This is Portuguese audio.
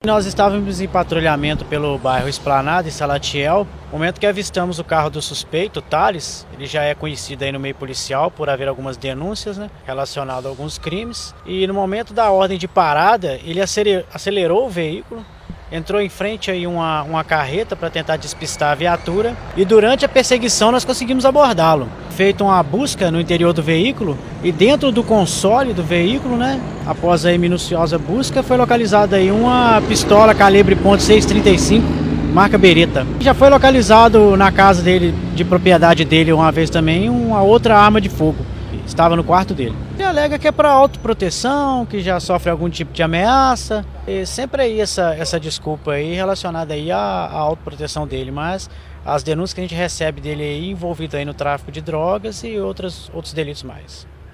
Nós estávamos em patrulhamento pelo bairro Esplanada, em Salatiel, no momento que avistamos o carro do suspeito, Thales. Ele já é conhecido aí no meio policial por haver algumas denúncias, relacionadas a alguns crimes. E no momento da ordem de parada, ele acelerou o veículo, entrou em frente aí uma carreta para tentar despistar a viatura, e durante a perseguição nós conseguimos abordá-lo. Feita uma busca no interior do veículo e dentro do console do veículo, após a minuciosa busca, foi localizada aí uma pistola calibre .635, marca Beretta. Já foi localizado na casa dele, de propriedade dele, uma vez também, uma outra arma de fogo. Estava no quarto dele. Ele alega que é para autoproteção, que já sofre algum tipo de ameaça. E sempre aí essa desculpa aí relacionada aí à autoproteção dele, mas as denúncias que a gente recebe dele aí envolvido aí no tráfico de drogas e outros delitos mais.